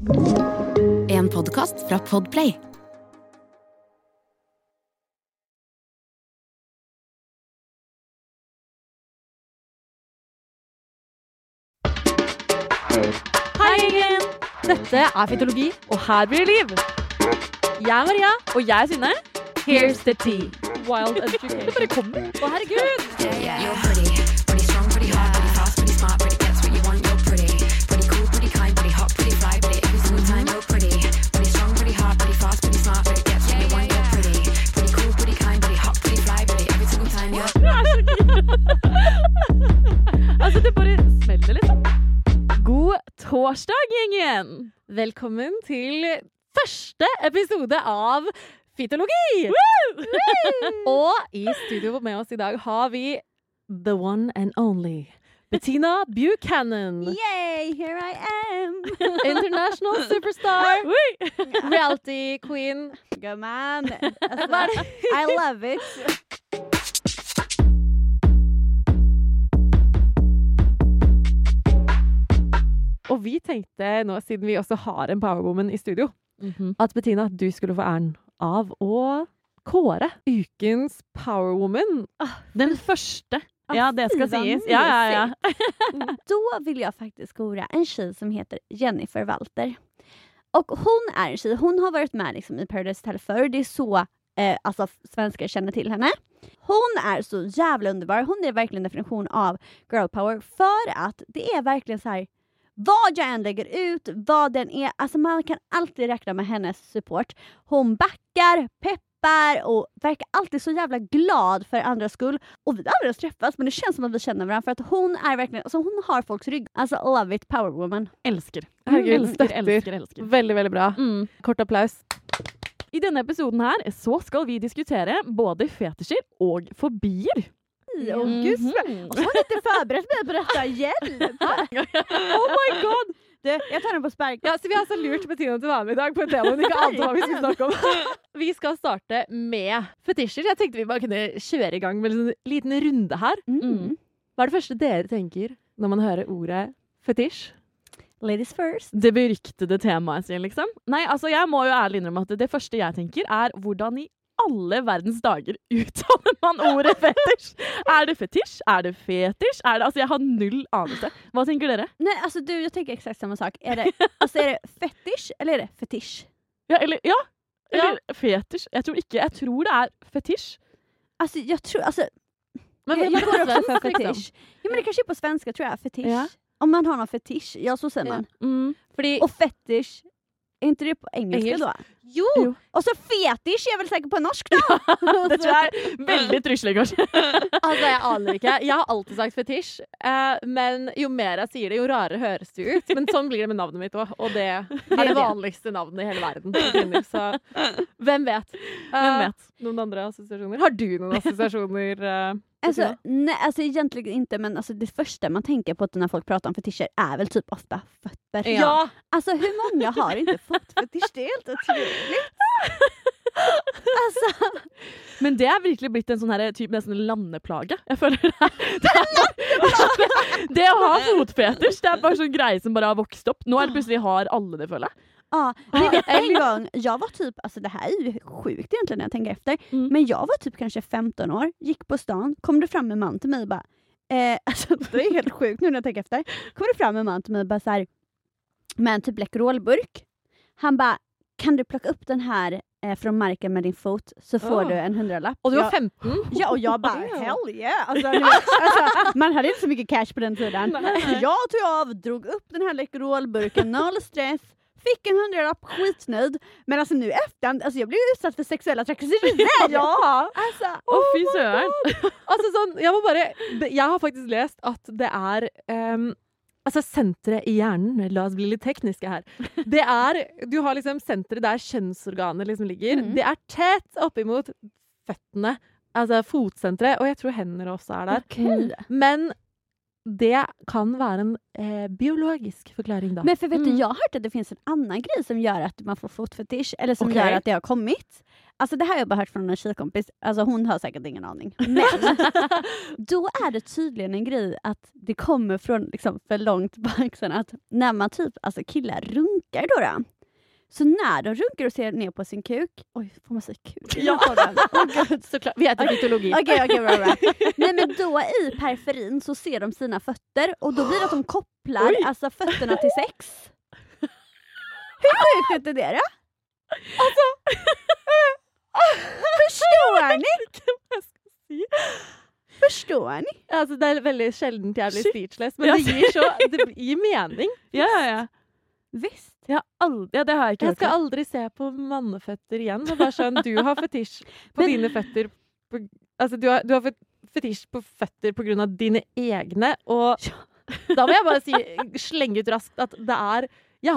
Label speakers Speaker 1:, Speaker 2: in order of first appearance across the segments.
Speaker 1: En podcast fra Podplay.
Speaker 2: Hei gjengen! Dette Fytologi, og her blir det liv. Jeg Maria, og jeg Synne. Here's the tea. Wild education. Det bare kommer. Å herregud!
Speaker 1: You're pretty strong, pretty hard, pretty fast, pretty smart, pretty gets what you want, you're pretty cool, pretty kind, pretty hot, pretty fly, pretty every single time, you're pretty strong, pretty hard, pretty fast, pretty smart, pretty gets what you want, you're pretty cool, pretty kind, pretty hot, pretty fly, pretty every single time, you're
Speaker 2: Altså, det bare smeller liksom. God torsdag, gjengen! Velkommen til første episode av Fytologi! Og i studio med oss i dag har vi the one and only Bettina Buchanan.
Speaker 3: Yay, here I am.
Speaker 2: International superstar. Reality queen.
Speaker 3: Go man. I love it.
Speaker 2: Og vi tenkte nå, siden vi også har en powerwoman i studio, at Bettina, du skulle få æren av å kåre ukens powerwoman. Den første. Ja, det skal sies. Ja.
Speaker 3: Då vill jag faktiskt kora en tjej som heter Jennifer Walter. Och hon är en tjej, hon har varit med liksom i Paradise Hotel förr. Det är så alltså svenskar känner till henne. Hon är så jävla underbar. Hon är verkligen en definition av girl power. För att det är verkligen så här, vad jag än lägger ut, vad den är, alltså man kan alltid räkna med hennes support. Hon backar, peppar och verkar alltid så jävla glad för andras skull. Och vi har aldrig träffats, men det känns som att vi känner varandra för att hon är verkligen, alltså hon har folks rygg. Alltså love it, power woman.
Speaker 2: Elsker. Elsker. Veldig, veldig bra. Kort applaus. I denne episoden her så skal vi diskutere både fetisjer og fobier.
Speaker 3: Och gud, och så har jag inte förberett mig på detta. Hjälp!
Speaker 2: Oh my god!
Speaker 3: Jag tar den på spark.
Speaker 2: Ja, så vi har altså lurt Bettina til å være med i dag på et tema hun ikke ante hva vi skulle snakke om. Vi skal starte med fetisjer. Jeg tenkte vi bare kunne kjøre i gang med en liten runde her. Hva er det første dere tenker når man hører ordet fetisj?
Speaker 3: Ladies first.
Speaker 2: Det beryktede temaet sin, liksom. Nei, altså jeg må jo ærlig innrømme at det første jeg tenker er hvordan i alle verdens dager uttaler man ordet fetisj. Er det fetisj? Er det fetisj? Altså jeg har null anelse. Hva tenker dere?
Speaker 3: Nej, alltså du, jag tänker exakt samma sak. Är det fetish eller är det fetish?
Speaker 2: Eller fetisj. Jeg tror det er fetisj.
Speaker 3: Alltså jag tror, alltså
Speaker 2: Men
Speaker 3: jag går också för
Speaker 2: fetish.
Speaker 3: fetish. Ja, men det kanske är på svenska tror jag fetish.
Speaker 2: Ja.
Speaker 3: Om man har någon fetish, ja så säger man.
Speaker 2: Fordi
Speaker 3: Och fetish, är inte det på engelska då? Jo! Och så fetish är väl säkert på norsk då?
Speaker 2: det tror jeg er veldig truslig, kanskje. Altså, jeg aner ikke. Jeg har alltid sagt fetisj, men jo mer jeg sier det, jo rarere høres det ut. Men sånn blir det med navnet mitt også, og det er det vanligste navnet i hele verden. Så hvem vet? Noen andre assosiasjoner? Har du noen assosiasjoner?
Speaker 3: Nej, alltså egentligen inte, men alltså det första man tänker på när folk pratar om fetischer är väl typ ofta fötter.
Speaker 2: Ja.
Speaker 3: Alltså hur många har inte fått fetisch? Det är helt otroligt. Altså.
Speaker 2: Men det er virkelig blitt en sånn her typ nesten landeplage. Jeg føler det å ha fotfetisj, det er bare sånn greie som bare har vokst opp. Nå er det plutselig har alle det, føler jeg.
Speaker 3: Ja, en gång, jag var typ, alltså det här är ju sjukt egentligen när jag tänker efter, men jag var typ kanske 15 år, gick på stan, kom det fram en man till mig och bara, alltså det är helt sjukt nu när jag tänker efter, kom det fram en man till mig och bara så här, med en typ Läkerolburk, han bara, kan du plocka upp den här från marken med din fot så får du en 100-lapp.
Speaker 2: Och du var 15?
Speaker 3: Ja, och jag bara, hell yeah. Alltså, man hade inte så mycket cash på den tiden. Så jag tog av, drog upp den här Läkerolburken, noll stress. Fick en 100-lapp, skitnöjd. Men alltså nu efter, alltså jag blev utsatt för sexuella trakasserier.
Speaker 2: Ja.
Speaker 3: Alltså,
Speaker 2: fy søren. Altså sånn, jeg har faktisk lest at det er altså senteret i hjernen, la oss bli litt tekniske her. Det er, du har liksom senteret der kjønnsorganet liksom ligger. Det er tett oppimot føttene, altså fotsenteret, og jeg tror hender også er der.
Speaker 3: Okay.
Speaker 2: Men det kan vara en biologisk förklaring då.
Speaker 3: Men för vet du, jag har hört att det finns en annan grej som gör att man får fotfetisch eller som gör att det har kommit. alltså det här har jag bara hört från en tjejkompis. Alltså hon har säkert ingen aning. Men då är det tydligen en grej att det kommer från liksom för långt bak sen att när man typ, alltså killar runkar då. Så när de runkar och ser ner på sin kuk. Oj, får man säga kuk?
Speaker 2: Ja, såklart. Vi äter mytologi.
Speaker 3: Okej, bra. Nej, men då i periferin så ser de sina fötter. Och då blir det att de kopplar alltså fötterna till sex. Hur sjukt är det då? Alltså, förstår ni? Förstår ni?
Speaker 2: Alltså det är väldigt sjeldent jag blir speechless. Men det ger mening.
Speaker 4: Ja.
Speaker 3: Visst.
Speaker 4: Det har jag inte
Speaker 2: Jag
Speaker 4: hört.
Speaker 2: ska aldrig se på mannefötter igen. Och bara sånn, du har fetisj på dine fötter. Altså, du har fetisj på fötter på grunn av dine egne. Og da må jeg bare slenge ut raskt at det er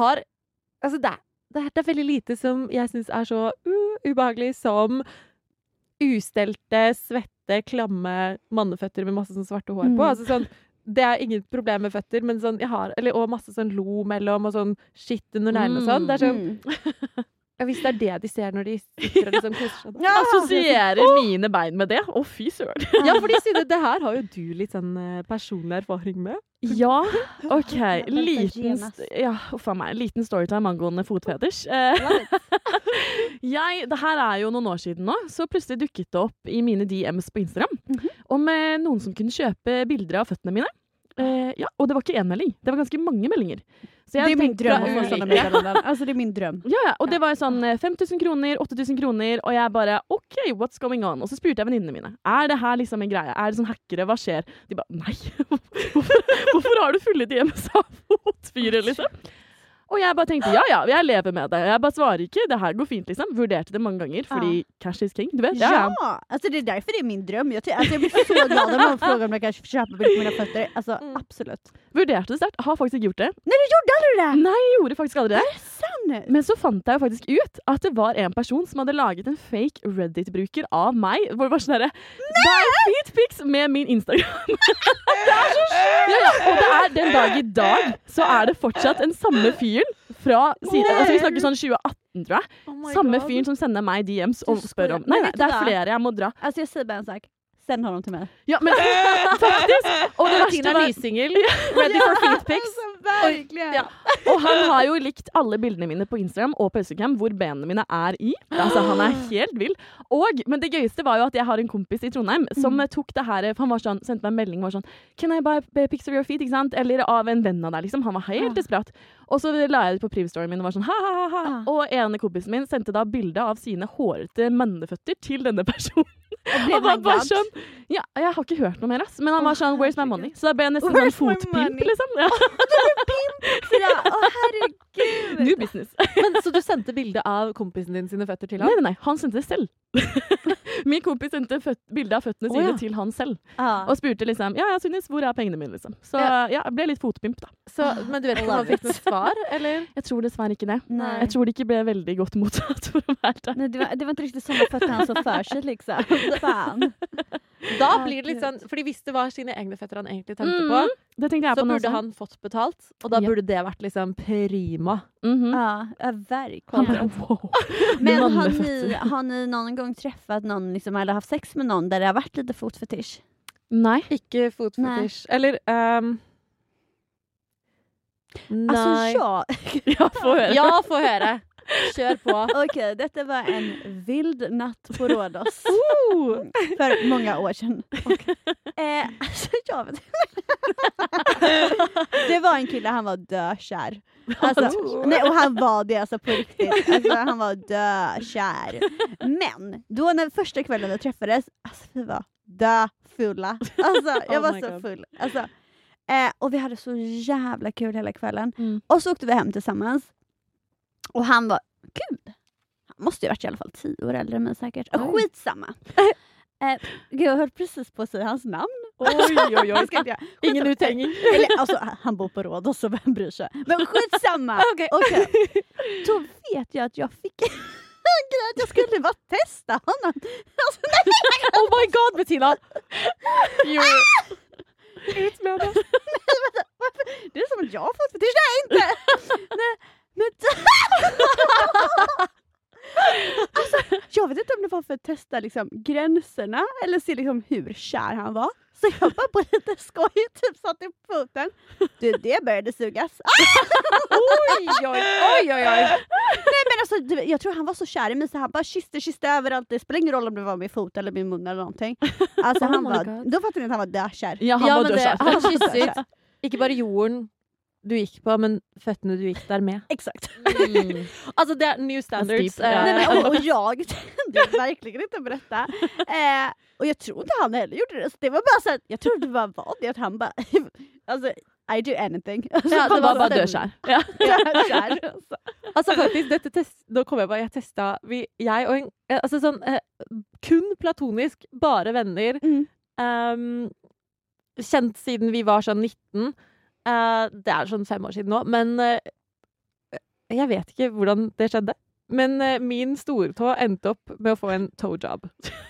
Speaker 2: det er veldig lite som jeg synes er så ubehagelig som ustelte, svette, klamme manneføtter med masse sånn svarte hår på. Altså sånn, det er ingen problem med føtter, men sånn, og masse sånn lo mellom, og sånn skitt under neglene og sånn. Det er sånn, hvis det er det de ser når de sitter og liksom koser seg.
Speaker 4: Jeg assosierer mine bein med det. Fy søren.
Speaker 2: Ja, fordi Synne, det her har jo du litt sånn personlig erfaring med.
Speaker 4: Ja, ok. Liten storytime angående fotfetish. Det her er jo noen år siden nå, så plutselig dukket det opp i mine DMs på Instagram om noen som kunne kjøpe bilder av føttene mine. Og det var ikke en melding, det var ganske mange meldinger. Så
Speaker 3: det er min drøm å få
Speaker 4: ulike.
Speaker 3: sånne meddelanden. Altså det er min drøm.
Speaker 4: Ja, og det var sånn 5000 kroner, 8000 kroner, og jeg bare, ok, what's going on? Og så spurte jeg venninnene mine, er det her liksom en greie? Er det sånn hackere? Hva skjer? De bare, nei, hvorfor har du fulle DMs av fotfyrer, liksom? Og jeg bare tenkte, ja, jeg lever med det. Jeg bare svarer ikke, det her går fint, liksom. Vurderte det mange ganger, fordi cash is king, du vet.
Speaker 3: Ja, alltså det är därför det är min dröm. Jag blir så glad när man frågar om jag kanske får köpa bilder på mina fötter. Alltså, absolutt.
Speaker 4: Vurderte det sterkt, har faktisk ikke gjort det.
Speaker 3: Nej, du gjorde aldrig det!
Speaker 4: Nei, jeg gjorde faktisk aldri det.
Speaker 3: Det er sant!
Speaker 4: Men så fant jeg jo faktisk ut at det var en person som hadde laget en fake Reddit-bruker av meg, hvor det var sånn der, feet pics med min Instagram. Det er så sjukt! Ja, og det er den dag i dag, så er det fortsatt en samme fyren fra siden, altså vi snakker sånn 2018, tror jeg. Samme fyren som sender meg DMs og spør om. Nei, det er flere jeg må dra.
Speaker 3: Alltså jag säger bara en sak. Send honom till mig.
Speaker 4: Ja, men faktisk. Og det verste
Speaker 2: Tina
Speaker 4: var
Speaker 2: nysingel. Ready for feet pics.
Speaker 3: Verkligen.
Speaker 2: Ja.
Speaker 4: Og han har jo likt alle bildene mine på Instagram og på Instagram hvor benene mine er i. Altså, han er helt vild. Men det gøyeste var jo at jeg har en kompis i Trondheim som tok det her, for han var sånn, sendte meg en melding, var sånn, can I buy pics of your feet, ikke sant? Eller av en venn av deg, liksom. Han var helt desperat. Og så la jeg det på privstoryen min og var sånn, ha. Og en av kompisen min sendte da bilde av sine hårete manneføtter til denne personen. Og var bare sånn, ja, jeg har ikke hørt noe mer, ass. Men han var sånn, where's my money? Så da ble jeg nesten sånn fotpimp, liksom. Ja.
Speaker 3: Ja, herregud.
Speaker 4: New business.
Speaker 2: Men så du sendte bilde av kompisen din sine føtter til ham?
Speaker 4: Nei, han sendte det selv. Min kompis sendte bilde av føttene sine til han selv. Og spurte liksom, ja, Synnes, hvor er pengene mine, liksom? Så ja, jeg ble litt fotpimp, da.
Speaker 2: Men du vet ikke om han fikk noe svar, eller?
Speaker 4: Jeg tror dessverre ikke det.
Speaker 3: Nej.
Speaker 4: Jeg tror det ikke ble veldig godt mottatt for å være det.
Speaker 3: Nej, det var inte riktigt sådana fötter han så för sig liksom. Fan.
Speaker 2: Da blir det litt sånn, fordi hvis det var sine egne føtter han egentlig tenkte på,
Speaker 4: Det tenkte jeg
Speaker 2: så
Speaker 4: på nå
Speaker 2: burde
Speaker 4: også.
Speaker 2: han fått betalt, og da burde det vært liksom prima.
Speaker 3: Ja, verkligen.
Speaker 4: Han bare, wow.
Speaker 3: Men
Speaker 4: Mannefötter.
Speaker 3: har ni någon gång träffat någon liksom, eller haft sex med någon där det har varit lite fotfetisch?
Speaker 4: Nei.
Speaker 2: Ikke fotfetisj. Eller nei.
Speaker 3: Alltså
Speaker 4: Ja, få høre.
Speaker 2: Ja, få høre. Kjør på.
Speaker 3: Okej, detta var en vild natt på Rhodos. För många år sedan. Alltså jag vet Det var en kille, han var dökär. Alltså, nej, och han var det alltså på riktigt. Alltså, han var dökär. Men då när första kvällen vi träffades, alltså vi var döfulla. Alltså jag var så full. Alltså, och vi hade så jävla kul hela kvällen. Och så åkte vi hem tillsammans. Och han var, gud, han måste ju varit i alla fall 10 år äldre än mig säkert. Skitsamma. Gud, jag höll precis på att säga hans namn.
Speaker 4: Oj.
Speaker 2: Ingen uthängning.
Speaker 3: Eller, alltså, han bor på Rhodos, så vem bryr sig? Men skitsamma. Okej. Då vet jag att jag fick en grej att jag skulle bara testa honom. Alltså, nej.
Speaker 2: Oh my god, Bettina! Jo. Ut med det.
Speaker 3: Det är som att jag har fått fetisch. Nej, inte. Nej, men alltså, jag vet inte för att testa liksom gränserna eller se liksom hur kär han var. Så jag bara på lite skoj typ satte upp foten. Du, det började sugas.
Speaker 2: Oj.
Speaker 3: Nej men alltså, jag tror han var så kär i mig så han bara kysste överallt. Det spelar ingen roll om det var min fot eller min mun eller någonting. Alltså
Speaker 2: Oh
Speaker 3: han
Speaker 2: my
Speaker 3: var,
Speaker 2: God.
Speaker 3: då fattade ni att han var dökär.
Speaker 4: Ja, han var dødskjær.
Speaker 2: Han kysset ikke bare jorden du gikk på, men føttene du gikk der med.
Speaker 3: Exakt.
Speaker 2: Altså, det er new standards.
Speaker 4: Steep, ja.
Speaker 3: Nej, men, och jag tänkte verkligen inte berätta. Och jag tror inte han heller gjorde det. Så det var bara så att, jag tror det var det att han bara, alltså, I do anything. Alltså,
Speaker 4: Ja, det var bare
Speaker 3: stämde.
Speaker 4: dødskjær. Ja.
Speaker 3: Dökär, altså.
Speaker 2: Altså faktisk, nå kom jeg på, jeg testet, jeg og en, altså sånn, kun platonisk, bare venner, kjent siden vi var sånn 19, det er sånn 5 år siden nå, men jeg vet ikke hvordan det skjedde. Men min stortå endte opp med å få en toe job.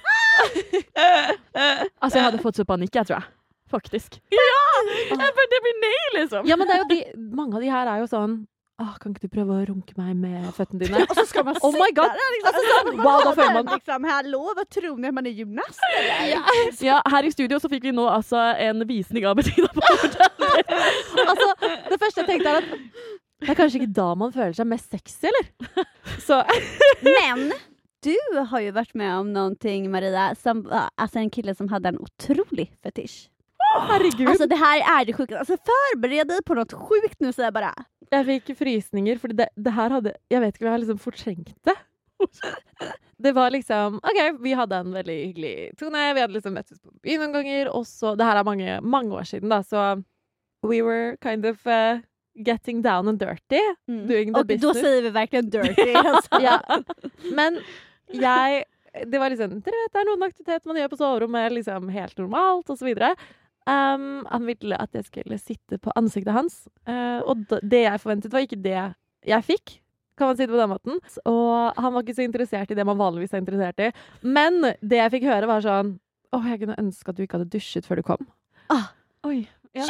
Speaker 4: Altså, jeg hadde fått så panikk, jeg tror jeg. Faktisk. Det blir nei, liksom.
Speaker 2: Ja, men det er jo mange av de her er jo sånn, kan ikke du prøve å runke meg med føttene dine?
Speaker 3: Och så ska man
Speaker 2: Oh my God.
Speaker 3: sitta där liksom.
Speaker 2: Alltså, sånn, wow, da føler man
Speaker 3: liksom, hallå, vad tror ni att man är gymnast eller?
Speaker 4: Ja, her i studio så fikk vi nå altså en visning av Bettina på hodet.
Speaker 2: Altså, det første jeg tenkte er at det er kanskje ikke da man føler seg mest sexy, eller? Så
Speaker 3: Men du har ju varit med om någonting, Maria, som alltså en kille som hade en otrolig fetisch.
Speaker 2: herregud.
Speaker 3: Alltså det här är det sjuka. Alltså förbered dig på något sjukt nu så jag bara.
Speaker 2: Jeg fikk frysninger, fordi det her hadde, jeg vet ikke om jeg har liksom fortrengt det. Det var liksom, ok, vi hadde en veldig hyggelig tone, vi hadde liksom møttes på byen noen ganger, og så, det her er mange år siden da, så we were kind of getting down and dirty, doing the
Speaker 3: Och då
Speaker 2: business.
Speaker 3: säger vi verkligen dirty. Alltså.
Speaker 2: Ja, men det var liksom, dere vet, det er noen aktivitet man gjør på soverommet, liksom helt normalt, og så videre. Han ville at jeg skulle sitte på ansiktet hans, og det jeg forventet var ikke det jeg fikk, kan man si det på den måten. Og han var ikke så interessert i det man vanligvis er interessert i. Men det jeg fikk høre var sånn, jeg kunne ønske at du ikke hadde dusjet før du kom.
Speaker 4: Oj. Ja!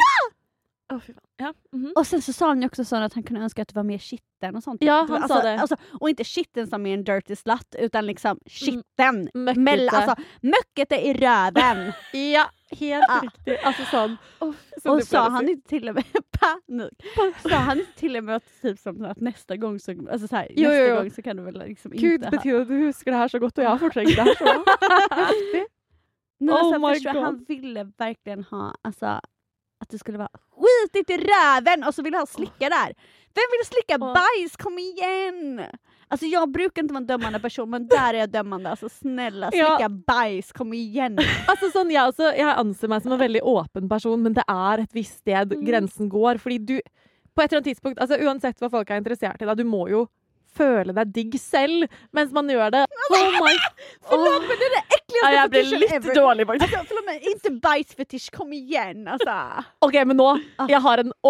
Speaker 4: Fy fan. Ja.
Speaker 3: Och sen så sa han ju också så att han kunde önska att det var mer skitten och sånt.
Speaker 2: Ja, han sa det.
Speaker 3: Alltså, och inte skitten som är en dirty slut, utan liksom skitten.
Speaker 2: Möckete.
Speaker 3: Alltså, möckete i röven.
Speaker 2: Ja, helt riktig. Altså sånn.
Speaker 3: Och sa han inte till och med panik. Sa han inte till och med att typ som att nästa gång så alltså så här,
Speaker 2: Jo.
Speaker 3: nästa gång så kan du väl liksom
Speaker 2: Gud,
Speaker 3: inte
Speaker 2: Bettina, du husker det her så godt, og jeg har fortrengt det her så heftig.
Speaker 3: Nej,
Speaker 2: Oh
Speaker 3: alltså,
Speaker 2: my
Speaker 3: förstår,
Speaker 2: God.
Speaker 3: han ville verkligen ha alltså att det skulle vara skitigt i röven och så ville han slicka där. Vem vill slicka bajs? Kom igen! Alltså jag brukar inte vara en dömande person, men där är jag dömande. Alltså snälla, slicka bajs, kom igen.
Speaker 2: Altså sånn, jeg anser meg som en veldig åpen person, men det er et visst sted grensen går, fordi du, på et eller annet tidspunkt, altså uansett hva folk er interessert i da, du må jo føle deg digg selv, mens man gjør det.
Speaker 3: Förlåt, men det är det äckligaste
Speaker 4: Jeg ble
Speaker 3: fetischen
Speaker 4: litt
Speaker 3: ever.
Speaker 4: dårlig, faktisk.
Speaker 3: Alltså, förlåt, men inte bajsfetisch, kom igen. Alltså.
Speaker 2: Ok, men nå, jeg har en,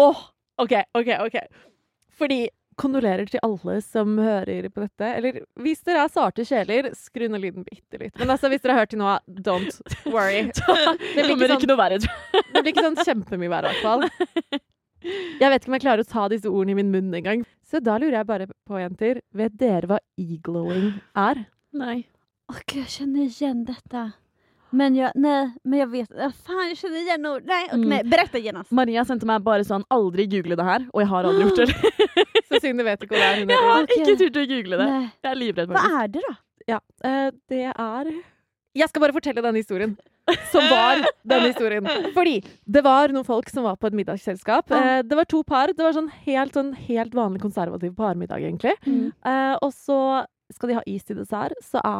Speaker 2: ok. Fordi, kondolerer til alle som hører på dette, eller hvis dere er sarte sjeler, skru ned lyden bitte litt. Men altså, hvis dere har hørt til nå, don't worry.
Speaker 4: Det kommer ikke noe verre, tror jeg.
Speaker 2: Det blir ikke sånn kjempemye verre, i hvert fall. Jeg vet ikke om jeg klarer å ta disse ordene i min munn en gang. Så da lurer jeg bare på, jenter, vet dere hva e-glowing er?
Speaker 4: Nei.
Speaker 3: Och jag känner igen detta. Men jag vet, fan jag känner igen ord. Nej, berätta genast.
Speaker 4: Maria sendte meg bare sånn, aldri google det her, og jeg har aldri gjort det.
Speaker 2: Så synd du vet ikke hva det er. Hun
Speaker 4: Jeg har
Speaker 2: heter.
Speaker 4: ikke turt å google det.
Speaker 3: Nej.
Speaker 4: Jeg er livredd.
Speaker 3: Vad
Speaker 4: faktisk.
Speaker 3: är det då?
Speaker 2: Ja, det er... Jeg skal bare fortelle denne historien. Som var denne historien. Fordi det var noen folk som var på et middagsselskap. Det var 2 par. Det var sånn helt vanlig konservativ parmiddag, egentlig. Og så skal de ha is til dessert.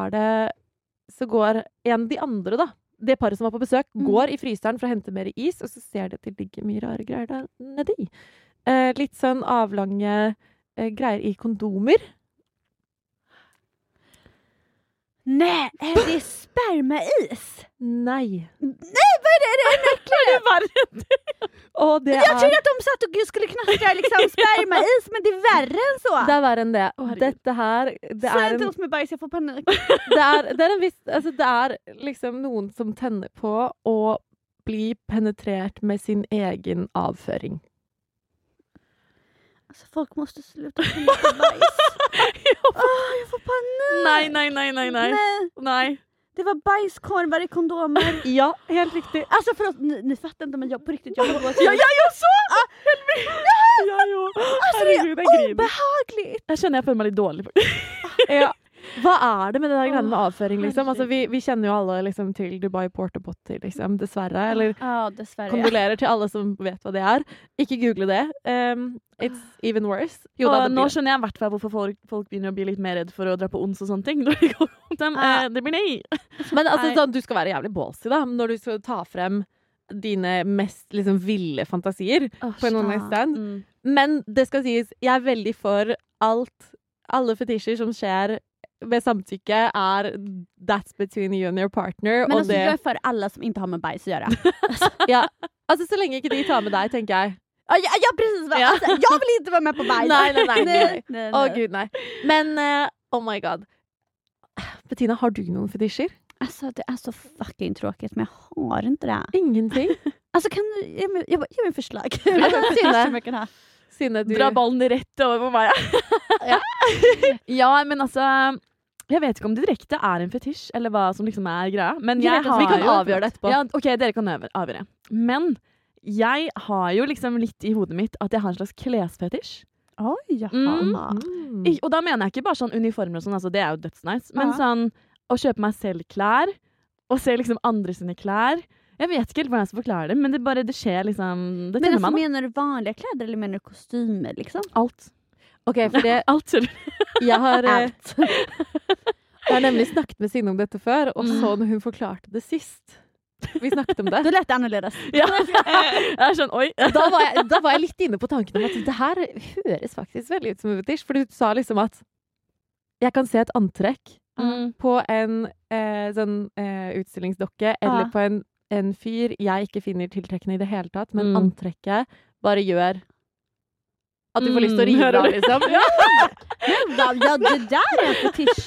Speaker 2: Så går en av de andre, da. Det paret som var på besøk, går i fryseren for å hente mer is, og så ser de at det ligger mye rare greier der nedi. Litt sånn avlange greier i kondomer.
Speaker 3: Nej, är det spermais?
Speaker 2: Nei.
Speaker 3: Nej, vad är det?
Speaker 4: Det er verre.
Speaker 2: Og det
Speaker 3: Jag trodde att de satt och skulle knastra liksom spermais, men det är värre än så.
Speaker 2: Det er verre enn det.
Speaker 4: herregud.
Speaker 2: Dette her, det
Speaker 3: Säg
Speaker 2: er
Speaker 3: inte
Speaker 2: en
Speaker 3: oss med bajs, jag får panik.
Speaker 2: det er en viss, altså det er liksom noen som tenner på å bli penetrert med sin egen avføring.
Speaker 3: Alltså folk måste sluta knäcka bajs. Jag får panik.
Speaker 4: Nei. Nej.
Speaker 3: Det var bajskorvar i kondomer.
Speaker 2: Ja, helt riktig.
Speaker 3: Alltså förlåt, ni fattar inte men jag på riktigt jag håller på att
Speaker 4: Ja, jag så! Ja, jo.
Speaker 3: Alltså det
Speaker 4: Herregud,
Speaker 3: är
Speaker 4: jeg griner.
Speaker 3: obehagligt.
Speaker 4: Jeg kjenner jeg føler meg litt dårlig.
Speaker 2: Ja. Hva det med det der greiene med avføring, liksom? Altså, vi kjenner jo alle liksom, til Dubai Porta Potty, liksom, dessverre. Eller
Speaker 3: Ja, dessverre.
Speaker 2: kondolerer til alle som vet hva det er. Ikke google det. It's even worse. Jo,
Speaker 4: Og
Speaker 2: da, det
Speaker 4: nå
Speaker 2: blir.
Speaker 4: skjønner jeg i hvert fall hvorfor folk begynner å bli litt mer redd for å dra på ons og sånne ting. Når de går mot dem. Det blir nei.
Speaker 2: Men altså,
Speaker 4: Nei.
Speaker 2: sånn, du skal være jævlig ballsy da, når du skal ta frem dine mest liksom, ville fantasier på en one night stand.
Speaker 4: Mm.
Speaker 2: Men det skal sies, jeg er veldig for alle fetisjer som skjer med samtykke that's between you and your partner.
Speaker 3: Men
Speaker 2: og
Speaker 3: alltså
Speaker 2: det,
Speaker 3: jag är för alla som inte har med bajs att göra.
Speaker 2: ja, altså så lenge ikke de tar med deg, tenker jeg.
Speaker 3: Ja, precis.
Speaker 2: Ja.
Speaker 3: Alltså, jag vill inte vara med på bajs.
Speaker 2: Nej. Å gud, nei. Men, oh my god. Bettina, har du noen fetisjer?
Speaker 3: Alltså det är så fucking tråkigt men jag har inte det.
Speaker 2: Ingenting?
Speaker 3: Alltså kan du ge mig en förslag?
Speaker 2: Synne.
Speaker 3: Som jag kan ha.
Speaker 2: Synne, du...
Speaker 4: Dra ballen rett over på meg. Ja, men altså jeg vet ikke om det direkte er en fetisj, eller hva som liksom er greia. Men jeg har
Speaker 2: vi kan
Speaker 4: jo
Speaker 2: avgjøre det etterpå.
Speaker 4: Ja, ok, dere kan avgjøre. Men jeg har jo liksom litt i hodet mitt at jeg har en slags klesfetisj.
Speaker 3: Oj, jaha.
Speaker 4: Og da mener jeg ikke bare sånn uniformer og sånn, altså det er jo dødsnice. Men
Speaker 3: Ja.
Speaker 4: sånn å kjøpe meg selv klær, og se liksom andre sine klær. Jeg vet ikke helt hvordan jeg skal forklare det, men det skjer liksom, det
Speaker 3: Men
Speaker 4: tenner
Speaker 3: alltså,
Speaker 4: man.
Speaker 3: menar du vanliga kläder eller menar du kostymer liksom?
Speaker 4: Alt.
Speaker 2: Ok, for det,
Speaker 4: Alt ser du.
Speaker 2: jeg har...
Speaker 3: Allt.
Speaker 2: Jeg har nemlig snakket med Synne om dette før, og så når hun forklarte det sist. Vi snakket om det.
Speaker 3: Då lät det annorlunda.
Speaker 4: Ja. Jeg er sånn, oi.
Speaker 2: Da var jeg litt inne på tanken om at det her høres faktisk veldig ut som en fetisj, for du sa liksom at jeg kan se et antrekk på en utstillingsdokke, eller på en fyr jeg ikke finner tiltrekkende i det hele tatt, men antrekket bare gjør at du får lyst til å rive
Speaker 4: hører
Speaker 2: av,
Speaker 4: du?
Speaker 2: liksom.
Speaker 3: Ja, det där är en fetisch.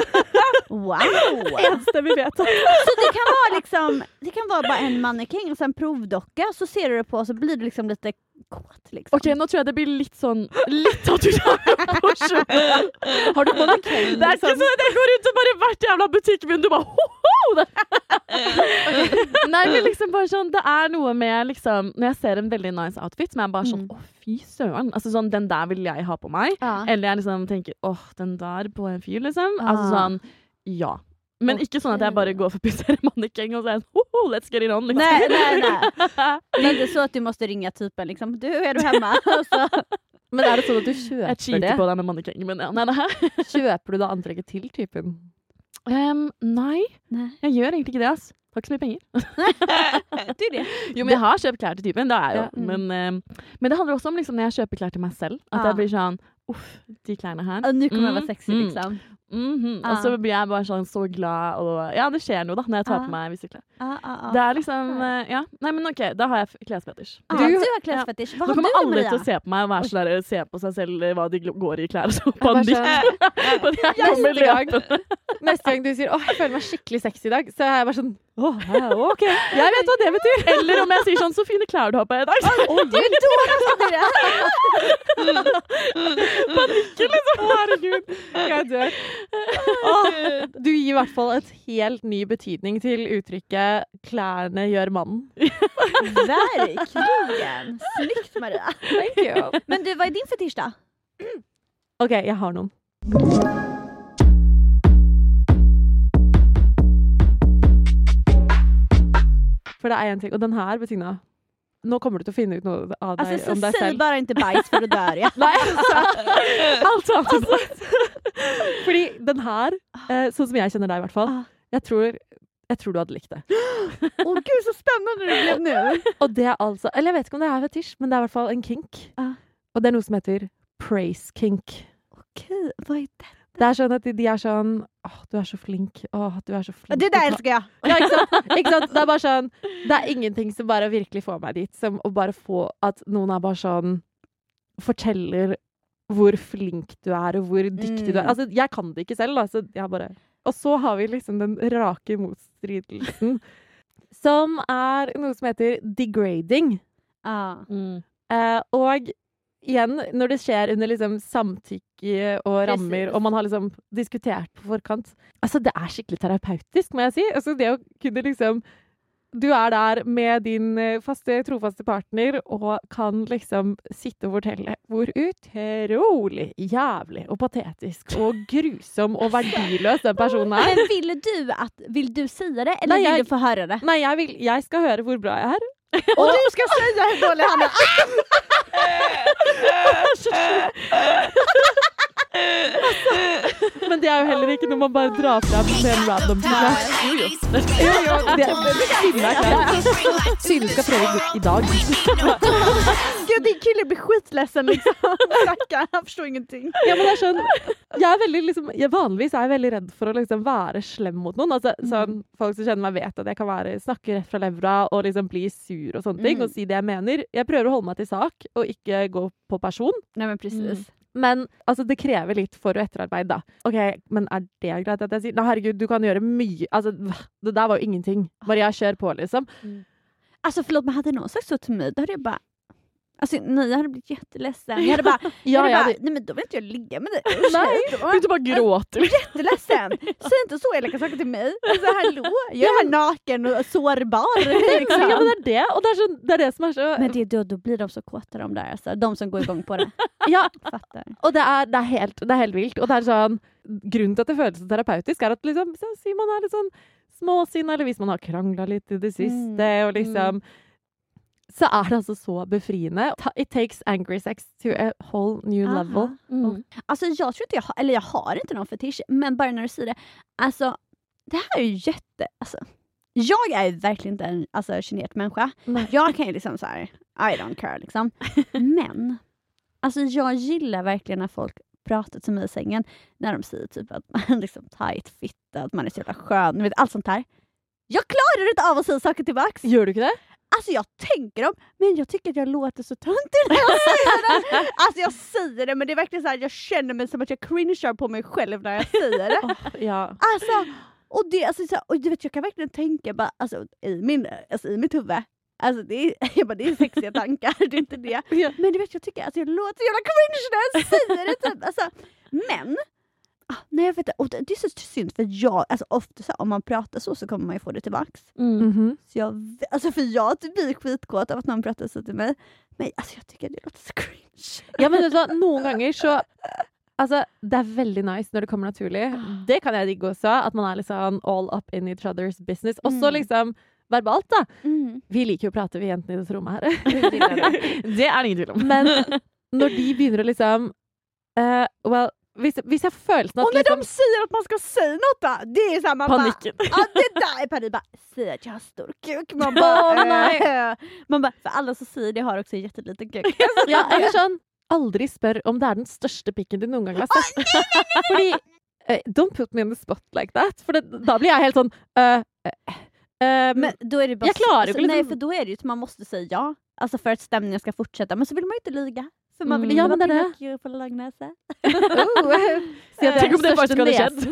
Speaker 3: Wow!
Speaker 2: Eneste vi vet om.
Speaker 3: Så det kan vara liksom, det kan vara bara en mannekäng och sen provdocka, så ser du det på så blir det liksom lite kåt liksom.
Speaker 4: Ok, nå tror jeg det blir litt sånn, litt at du tar på kjøp.
Speaker 2: Har du mannequin?
Speaker 4: Det er ikke sånn at jeg går ut og bare hvert jævla butikkvindu bare ho-ho! Nei, men liksom bare sånn, det er noe med liksom, når jeg ser en veldig nice outfit, som er bare sånn, fy søren. Altså sånn, den der vil jeg ha på meg.
Speaker 3: Ja.
Speaker 4: Eller jeg liksom tenker, den der på en fyr, liksom. Altså sånn, ja. Men ikke sånn at jeg bare går forbi en mannequin og sier ho-ho, let's get it on, liksom.
Speaker 3: Nej. Men det är så att du måste ringa typen liksom. Du, är du hemma? Och så.
Speaker 2: Men er det sånn at du
Speaker 4: Jeg
Speaker 2: kjøper
Speaker 4: cheater
Speaker 2: det?
Speaker 4: på deg med mannequin, men ja, nei.
Speaker 2: Kjøper du da antrekket til typen?
Speaker 4: Nei, jeg gjør egentlig ikke det, ass. Har ikke så mye penger.
Speaker 3: Det är det.
Speaker 4: Jo, men jeg har kjøpt klær til typen, det er jo.
Speaker 2: Ja.
Speaker 4: Men det handler også om liksom, når jeg kjøper klær til meg selv, at jeg blir sånn, de klærne her.
Speaker 3: Och nu kommer jag vara sexy liksom.
Speaker 4: Og så blir jeg bare sånn så glad, og ja, det skjer noe da, når jeg tar på meg visse klær. Det er liksom, ja. Nei, men ok, da har jeg klesfetish.
Speaker 3: Du har klädfetish. Vad
Speaker 4: Nå
Speaker 3: har
Speaker 4: kommer
Speaker 3: du
Speaker 4: alle
Speaker 3: Maria?
Speaker 4: til å se på meg og være sånn der, se på seg selv hva de går i klær og så
Speaker 2: Jeg bare
Speaker 4: panikk.
Speaker 2: sånn-
Speaker 4: Og de er gamle løpende.
Speaker 2: Neste gang du sier 'Åh, jeg føler meg skikkelig sexy i dag', så er jeg bare sånn ok, jeg vet hva det betyr.
Speaker 4: Eller om jeg sier sånn, så fine klær du har på i dag.
Speaker 2: Panikken, liksom. Herregud, jeg dør. Du gir i hvert fall et helt ny betydning til uttrykket 'klærne gjør mannen'.
Speaker 3: Verkligen. Snyggt Maria.
Speaker 2: Thank you.
Speaker 3: Men du, vad är din fetisch då?
Speaker 2: Ok, jeg har noen. For det er en ting, og den her, Bettina, nå kommer du til å finne ut noe av deg
Speaker 3: Alltså,
Speaker 2: om deg
Speaker 3: säg
Speaker 2: selv.
Speaker 3: bara inte bajs för då dör jag.
Speaker 2: Nei, altså, fordi den her, sånn som jeg kjenner deg i hvert fall, jeg tror du hadde likt det.
Speaker 3: Åh gud så spännande det blev nu.
Speaker 2: Og det er altså, eller jeg vet ikke om det er fetisj, men det er i hvert fall en kink. Og det er noe som heter praise kink.
Speaker 3: Okej, vad är det?
Speaker 2: Det er sånn at de er sånn, du er så flink, du er så flink.
Speaker 3: Det där älskar jag.
Speaker 2: Ja, ikke sant? Ikke sant? Det er bare sånn, det er ingenting som bare virkelig får meg dit, som å bare få at noen er bare sånn, forteller hvor flink du er, og hvor dyktig du er. Altså, jeg kan det ikke selv, da, så jeg bare... Og så har vi liksom den rake motstridelsen, som er noe som heter degrading. Og igjen, når det skjer under liksom samtykke og rammer,
Speaker 3: Precis.
Speaker 2: og man har liksom diskutert på forkant. Altså, det er skikkelig terapeutisk, må jeg si. Altså, det å kunne liksom du der med din trofaste partner og kan liksom sitte og fortelle hvor utrolig jævlig og patetisk og grusom og verdiløs den personen er.
Speaker 3: Men vill du säga det eller
Speaker 2: Nej,
Speaker 3: vill
Speaker 2: jag-
Speaker 3: du få höra det?
Speaker 2: Nei, jeg skal høre hvor bra jeg er.
Speaker 3: Och du ska säga hur dålig han är.
Speaker 2: Men det er jo heller ikke når man bare drar frem med en random forklaring. Synet skal prøve i dag.
Speaker 3: Gud, din kille blir skitledsen liksom. Stackar, han förstår ingenting.
Speaker 2: Ja, men det er sånn, vanligvis er jeg veldig redd for å liksom være slem mot noen. Altså, sånn, folk som kjenner meg vet at jeg kan snakke rett fra levra og liksom bli sur og sånne ting, og si det jeg mener. Jeg prøver å holde meg til sak og ikke gå på person.
Speaker 3: Nej men precis.
Speaker 2: Men altså, det krever litt for- og etterarbeid, da. Ok, men er det greit at jeg sier? Nei, herregud, du kan gjøre mye. Altså, det der var jo ingenting. Maria, kjør på, liksom.
Speaker 3: Alltså förlåt, men hade någon sagt så till mig, då hade jag bara alltså nej, jag hade blivit jätteledsen. Jag hade bara, nej men då vill inte jag ligga med dig.
Speaker 2: Nej,
Speaker 4: Du bare gråter.
Speaker 3: Jätteledsen. Säg inte så elaka saker till mig. Alltså hallå, jag är naken och sårbar liksom.
Speaker 2: Ja, men det er det, og det er det som er så
Speaker 3: Men då blir de så kåta de där, alltså, de som går igång på det.
Speaker 2: Ja,
Speaker 3: Fattar.
Speaker 2: og det er helt vilt. Og det er sånn, grunnen til at det føles så terapeutisk er at liksom, så sier man er litt sånn småsinne, eller hvis man har kranglet litt i det siste, og liksom så er det altså så befriende. It takes angry sex to a whole new
Speaker 3: Aha.
Speaker 2: level.
Speaker 3: Alltså jag tror inte jag har inte någon fetisch, men bara när du säger det, alltså det här är ju alltså jag är ju verkligen inte en genert människa.
Speaker 2: Nej.
Speaker 3: Jag kan ju liksom så här, I don't care liksom. Men alltså jag gillar verkligen när folk pratar till mig i sängen när de säger typ att man är liksom tight fitta, att man är så jävla skön, ni vet allt sånt här. Jag klarar inte av att säga saker tillbaks.
Speaker 2: Gjør du ikke det?
Speaker 3: Alltså jag tänker dem, men jag tycker att jag låter så töntig när jag säger det. Alltså jag säger det, men det är verkligen så här, jag känner mig som att jag cringear på mig själv när jag säger det.
Speaker 2: Ja.
Speaker 3: Alltså, och det alltså så här, och du vet, jag kan verkligen tänka bara alltså i mitt huvud. Alltså det är sexiga tankar, det är inte det.
Speaker 2: Ja.
Speaker 3: Men du vet, jag tycker alltså jag låter jävla cringe när jag säger det typ. Alltså, men nej, jag vet inte, och det är så synd för alltså ofta så om man pratar så kommer man ju få det tillbaks.
Speaker 2: Mhm.
Speaker 3: Så för jag blir skitkåt av att någon pratar så till mig. Men alltså jag tycker det låter så cringe.
Speaker 2: Ja, men vet du hva, noen ganger så altså, det er veldig nice når det kommer naturlig. Det kan jeg digge også, at man er liksom all up in each other's business. Også liksom verbalt, da. Vi liker jo å prate, vi jentene i dette rommet her.
Speaker 4: Det er det ingen tvil om.
Speaker 2: Men når de begynner å liksom hvis jeg følelsen
Speaker 3: Och
Speaker 2: at
Speaker 3: när
Speaker 2: liksom,
Speaker 3: de säger att man ska säga något då, det är så här, man
Speaker 4: Paniken.
Speaker 3: bara, ja det där är panik, bara säger att jag har stor kuk, man bara,
Speaker 2: nej.
Speaker 3: Man bara, för alla som säger det har också en jätteliten kuk.
Speaker 2: ja, eller sånn, aldri spør om det er den største pikken du noen gang har sett. Fordi, don't put me on the spot like that, for da blir jeg helt sånn,
Speaker 3: Men då är det bara
Speaker 2: jag klarar ju
Speaker 3: alltså,
Speaker 2: liksom-
Speaker 3: nej, för då är det ju att man måste säga ja, alltså för att stämningen ska fortsätta, men så vill man ju inte lyga. För man vill
Speaker 2: Ja,
Speaker 3: inte
Speaker 2: men det är
Speaker 3: vara
Speaker 2: det.
Speaker 3: Pinocchio på lögnäse.
Speaker 4: Tenk om det faktisk hadde skjedd.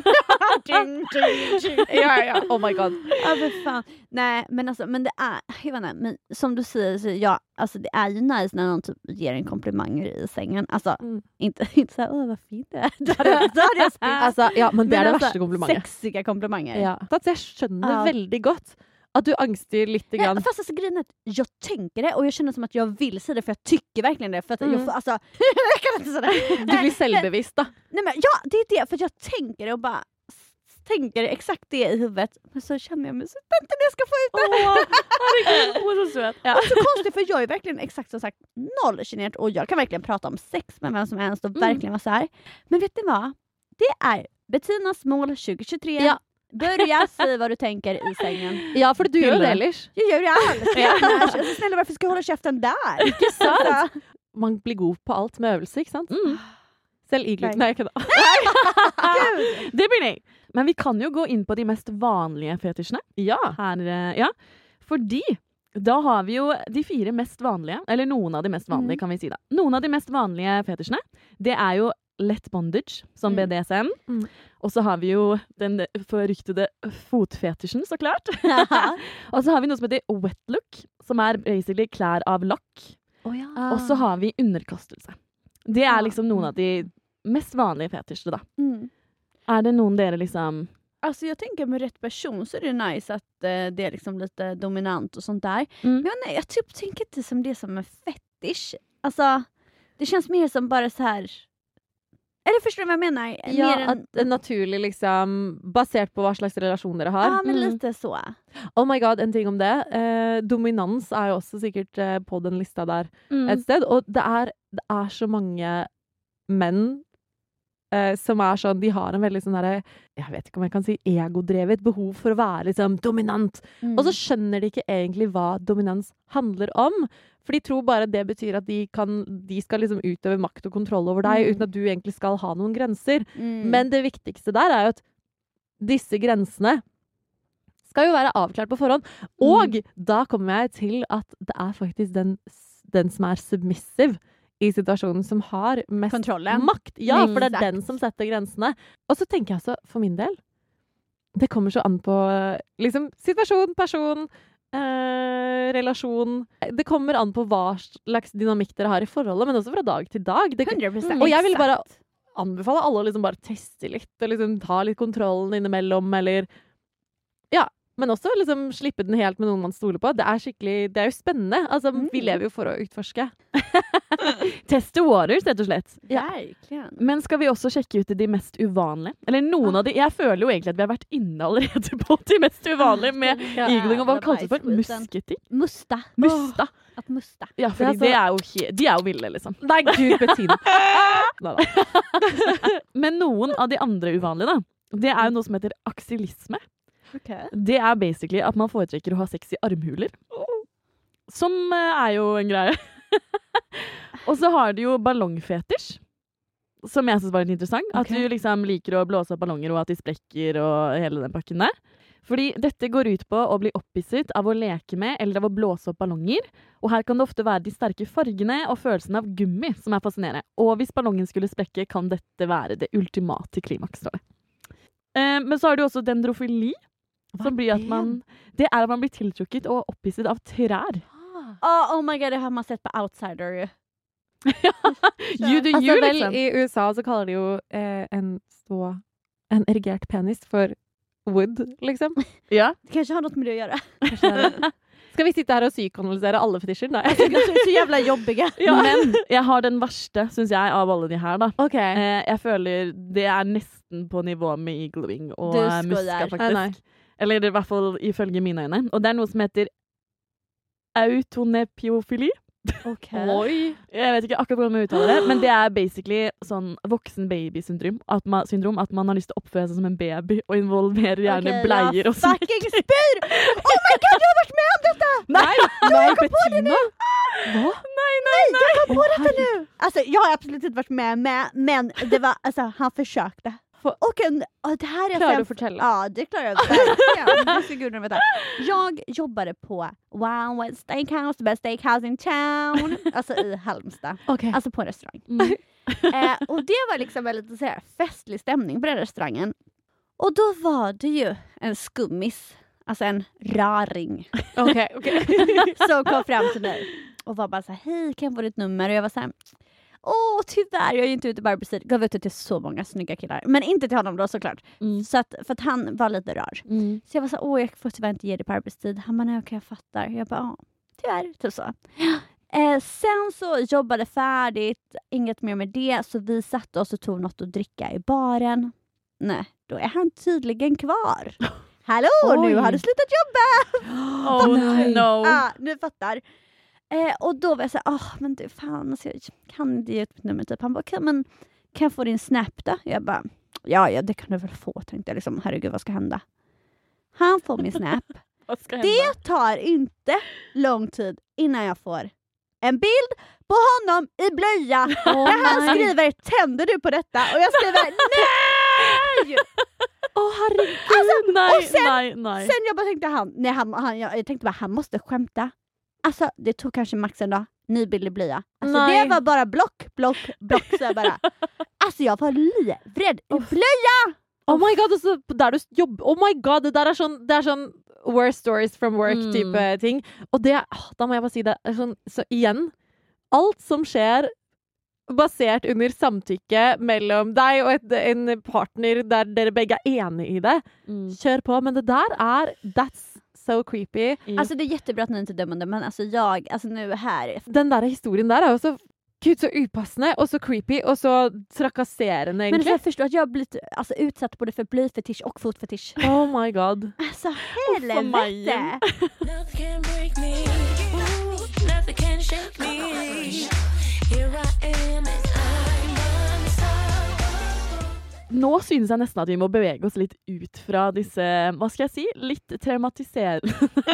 Speaker 2: ja, oh my god.
Speaker 3: Ja, för fan. Nej, men alltså, men det är, jag vet inte, men som du säger så ja, alltså det är ju nice när någon typ ger en komplimanger i sängen. Alltså inte så här, åh vad fint det är. Då hade jag spilt.
Speaker 2: Altså, ja, men det er det
Speaker 3: alltså,
Speaker 2: verste komplimentet.
Speaker 3: sexiga komplimanger.
Speaker 2: Ja. Så jeg skjønner
Speaker 3: Ja.
Speaker 2: veldig godt at du angster litt
Speaker 3: Nej,
Speaker 2: grann.
Speaker 3: fast alltså, grejen är att jag tänker det och jag känner som att jag vill säga det för jag tycker verkligen det. För att jag får, alltså, jag kan inte säga det.
Speaker 2: Du blir selvbevisst, da.
Speaker 3: Nej, men ja, det är det, för att jag tänker det och bara tänker exakt det i huvudet. Men så känner jag mig så inte när jag ska få ut det.
Speaker 4: Herregud, hun er så søt. Ja.
Speaker 3: Och så konstigt, för jag är verkligen exakt som sagt noll genert och jag kan verkligen prata om sex med vem som helst och verkligen vara så här. Men vet ni vad? Det är Bettinas mål 2023.
Speaker 2: Ja.
Speaker 3: Börja säga vad du tänker i sängen.
Speaker 2: Ja, for du gjør jo det ellers.
Speaker 3: Jag gör det alls. Alltså, snälla, varför ska jag hålla käften där?
Speaker 2: Ikke sant? Man blir god på alt med øvelse, ikke sant? Selv iglu. Nei, ikke da.
Speaker 4: Det blir nei. Men vi kan jo gå inn på de mest vanlige fetisjene.
Speaker 2: Ja.
Speaker 4: Her, ja. Fordi da har vi jo de 4 mest vanlige, eller noen av de mest vanlige, kan vi si da. Noen av de mest vanlige fetisjene, det er jo lett bondage, som BDSM. Og så har vi jo den foryktede fotfetisjen, så klart. Og så har vi noe som heter wet look, som er basically klær av lakk. Og så har vi underkastelse. Det liksom noen av de mest vanlige fetisjer da. Det noen dere liksom...
Speaker 3: Alltså jag tänker med rätt person så är det nice att det är liksom lite dominant och sånt där. Men nej, jag typ tänker inte som det som en fetisch. Alltså, det känns mer som bara så här... Eller förstår du vad jag menar?
Speaker 2: Ja,
Speaker 3: mer
Speaker 2: at det naturlig liksom, basert på hva slags relasjon dere har.
Speaker 3: Ja, men lite så.
Speaker 2: Oh my god, en ting om det. Dominans jo også sikkert på den lista der et sted. Og det er så mange menn som sånn, de har en veldig sånn derre, jeg vet ikke om jeg kan si egodrevet behov for å være liksom dominant. Og så skjønner de ikke egentlig hva dominans handler om. For de tror bare det betyr at de skal liksom utøve makt og kontroll over deg, uten at du egentlig skal ha noen grenser. Men det viktigste der jo at disse grensene skal jo være avklart på forhånd. Og da kommer jeg til at det faktisk den som submissive i situasjonen som har mest
Speaker 3: kontrollen.
Speaker 2: Makt. Ja, for det den som setter grensene. Og så tenker jeg altså, for min del, det kommer så an på liksom, situasjon, person, relasjon. Det kommer an på hva slags dynamikk dere har i forholdet, men også fra dag til dag.
Speaker 3: 100%.
Speaker 2: Og jeg vil bare anbefale alle å liksom bare teste litt, og liksom ta litt kontrollen innimellom, eller ja, men også liksom slippe den helt med noen man stoler på. Det er jo spennende. Altså, vi lever jo for å utforske.
Speaker 4: Teste waters, rett og slett.
Speaker 3: Ja.
Speaker 4: Men skal vi også sjekke ut de mest uvanlige? Eller noen av de, jeg føler jo egentlig at vi har vært inne allerede på de mest uvanlige med eagling, og hva kalles det for? Musketing?
Speaker 3: Musta. At musta.
Speaker 4: Ja, for de er jo ville, liksom.
Speaker 2: Nei, Gud, Bettina.
Speaker 4: Men noen av de andre uvanlige da, det jo noe som heter akselisme.
Speaker 3: Okay.
Speaker 4: Det basically at man foretrekker å ha sex i armhuler. Som jo en greie. Og så har du jo ballongfetisj, som jeg synes var litt interessant. At du liksom liker å blåse opp ballonger, og at de sprekker og hele den pakken der. Fordi dette går ut på å bli opphisset av å leke med eller av å blåse opp ballonger. Og her kan det ofte være de sterke fargene og følelsen av gummi som fascinerende. Og hvis ballongen skulle sprekke, kan dette være det ultimate klimaks. Men så har du også dendrofili. Som blir at det at man blir tiltrukket og opphisset av trær.
Speaker 3: Oh my god, det har man sett på Outsider.
Speaker 4: You do you,
Speaker 2: vel,
Speaker 4: liksom.
Speaker 2: I USA så kaller de jo en erigert penis for wood, liksom.
Speaker 4: Ja.
Speaker 3: Det kanskje har noe med det å gjøre.
Speaker 2: Skal vi sitte her og psykoanalysere alle fetisjer? Nei.
Speaker 3: Det er så jævla jobbige.
Speaker 4: Ja. Men jeg har den verste, synes jeg, av alle de her da. Jeg føler det nesten på nivå med eagling og muska, faktisk. Eller i hvert fall ifølge mine øyne. Og det noe som heter autonepiofili.
Speaker 2: Oi.
Speaker 4: Jeg vet ikke akkurat hvordan man uttaler det, men det basically sånn voksen baby-syndrom. At man har lyst til å oppføre seg som en baby og involverer gjerne bleier og sånt.
Speaker 3: Fucking spyr! Oh my god, du har vært med om dette!
Speaker 4: Nei,
Speaker 3: jag kom på det nu!
Speaker 2: Hva?
Speaker 3: Nej, jag kom på detta nu! Alltså, jag har absolut inte varit med, men det var, alltså, han försökte. Och det här
Speaker 2: klarar du att fortälla?
Speaker 3: Ja, det klarar jag verkligen. Det ska gudarna veta. Jag jobbade på Wow West Steakhouse, the best steakhouse in town. Alltså i Halmstad. Alltså på en restaurang. Och det var liksom en lite så här festlig stämning på den restaurangen. Och då var det ju en skummis. Alltså en raring. Som kom fram till mig. Och var bara så här, hej, kan jag få ditt nummer? Och jag var så här... tyvärr, jag är inte ute på arbetstid. Gav ut det till så många snygga killar. Men inte till honom då såklart. Så att, för att han var lite rar. Så jag var så jag får tyvärr inte ge det på arbetstid. Han bara, nej okej, jag fattar. Jag bara, tyvärr, typ så. Sen så jobbade färdigt. Inget mer med det. Så vi satt oss och tog något att dricka i baren. Nej, då är han tydligen kvar. Hallå, nu har du slutat jobba!
Speaker 4: No.
Speaker 3: Nu fattar. Och då var jag så här, men du fan, alltså, jag kan inte ge ut mitt nummer typ. Han bara, men kan jag få din snap då? Jag bara, ja, det kan du väl få, tänkte jag liksom, herregud, vad ska hända? Han får min snap. Det tar inte lång tid innan jag får en bild på honom i blöja. Där han skriver, tänder du på detta? Och jag skriver, nej!
Speaker 4: Herregud,
Speaker 3: alltså,
Speaker 4: nej.
Speaker 3: Sen jag bara tänkte jag tänkte bara, han måste skämta. Alltså, det tog kanske max en dag. Ny bild i blöja. Alltså, det var bara block. Så jag bara... Alltså, jag var livrädd i blöja!
Speaker 2: Oh my god, altså, der du jobber... Oh my god, det er sånn worst stories from work type ting. Og det, da må jeg bare si det, sånn, så igjen, alt som skjer basert under samtykke mellom deg og en partner der dere begge er enige i det, kjør på. Men det der that's so creepy.
Speaker 3: Alltså det är jättebra att ni inte dömer det, men alltså nu här.
Speaker 2: Den der historien der er jo så gud, så upassende og så creepy og så trakasserende
Speaker 3: Men
Speaker 2: egentlig.
Speaker 3: jag förstår att jag har blivit utsatt både för blyfetisch och fotfetisch.
Speaker 2: Oh my god.
Speaker 3: Alltså helvete.
Speaker 5: Nothing can break me. Ooh, nothing can shake me. Here I am and I'm unstoppable.
Speaker 4: Nå synes jeg nesten at vi må bevege oss litt ut fra disse, hva skal jeg si, litt traumatiserende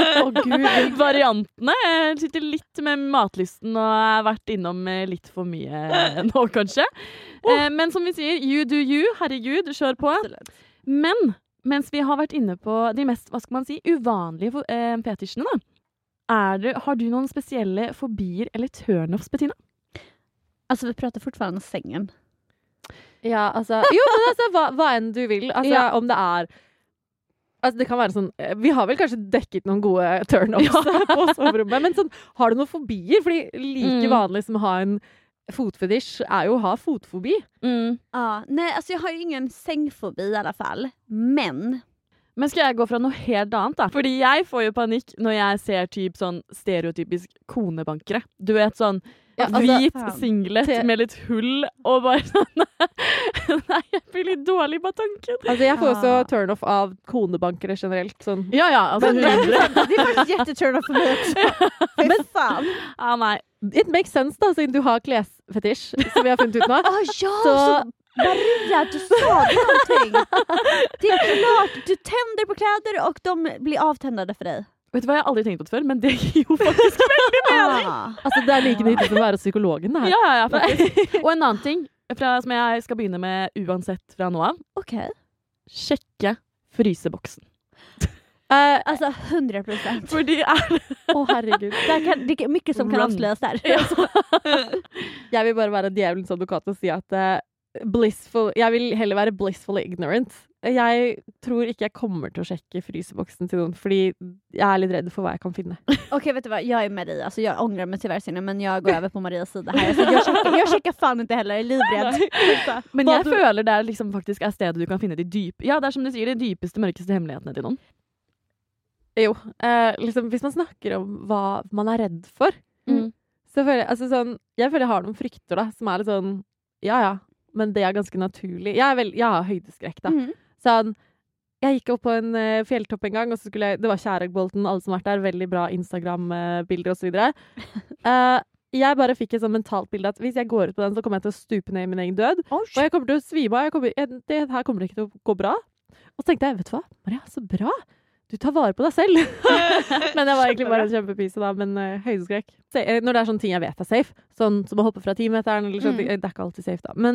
Speaker 4: variantene. Jeg sitter litt med matlysten og har vært innom litt for mye nå, kanskje. Men som vi sier, you do you, herregud, kjør på. Men mens vi har vært inne på de mest, hva skal man si, uvanlige fetisjene da, har du noen spesielle fobier eller turn-offs, Bettina?
Speaker 3: Alltså vi pratar fortfarande om sängen.
Speaker 2: Ja, altså jo, men altså, hva enn du vil. Altså,
Speaker 3: Ja.
Speaker 2: om det er altså, det kan være sånn vi har vel kanskje dekket noen gode turn-offs på soverommet, men sånn, har du noen fobier? Fordi like vanlig som å ha en fotfetish er jo å ha fotfobi.
Speaker 3: Ja, nej, alltså jag har ju ingen sängfobi i alla fall. Men
Speaker 4: skal jeg gå fra noe helt annet da? Fordi jeg får jo panikk når jeg ser typ sånn stereotypisk konebankere. Du vet sånn
Speaker 2: Ja, altså,
Speaker 4: hvit
Speaker 3: faen.
Speaker 4: singlet med litt hull og bare sånn Nei, jeg blir litt dårlig på tanken.
Speaker 2: Altså, jeg får også turn-off av konebankere generelt. Sånn.
Speaker 4: Ja, altså 100.
Speaker 3: det är faktiskt jätteturn för mig också. Men fan.
Speaker 4: Nei.
Speaker 2: It makes sense da, siden du har klesfetish, som vi har funnet ut nå.
Speaker 3: Så Maria, du sa någonting. Det är klart, du tänder på kläder och de blir avtändade för dig.
Speaker 4: Vet du hva, jeg har aldri tenkt på det før, men det gir jo faktisk veldig mening.
Speaker 2: Altså, det er like nyttig som å være psykologen det her.
Speaker 4: Ja, faktisk. Og en annen ting som jeg skal begynne med uansett fra nå av.
Speaker 3: Okej.
Speaker 4: Sjekke fryseboksen.
Speaker 3: Alltså 100%.
Speaker 4: Fordi
Speaker 2: Herregud.
Speaker 3: Det är mycket som kan
Speaker 4: Run.
Speaker 3: avslöjas där.
Speaker 2: Jeg vil bare være djevelens advokat og si at jeg vil heller være blissfully ignorant. Jeg tror ikke jeg kommer til å sjekke fryseboksen till noen, fordi jeg er litt redd for hva jeg kan finne.
Speaker 3: Okej, vet du vad? Jag är med dig. Alltså, jag ångrar mig tyvärr sinne, men jag går över på Marias sida här. Alltså, jag checkar fan inte heller, jag är livrädd.
Speaker 4: Men jeg føler det liksom faktisk er stedet du kan finne de dype. Ja, det er som du sier, de dypeste, mørkeste hemmelighetene til noen.
Speaker 2: Jo, liksom, hvis man snakker om hva man er redd for, så føler jeg, altså sånn, jeg føler jeg har noen frykter da, som er litt sånn, ja, men det er ganske naturlig. Jeg har høydeskrekk da. Sånn, jeg gikk opp på en fjelltopp en gang, og så det var Kjæragbolten, alle som har vært der, veldig bra Instagram-bilder og så videre. Jeg bare fikk et sånn mentalt bilde at hvis jeg går ut på den, så kommer jeg til å stupe ned i min egen død, og jeg kommer til å svime av, det her kommer ikke til å gå bra. Og så tenkte jeg, vet du hva, Maria, så bra! Du tar vare på deg selv. Men jeg var egentlig bare en kjempepise da, men høydeskrekk. Når det er sånne ting jeg vet er safe, sånn som å hoppe fra 10-meteren, eller sånn, det er ikke alltid safe da.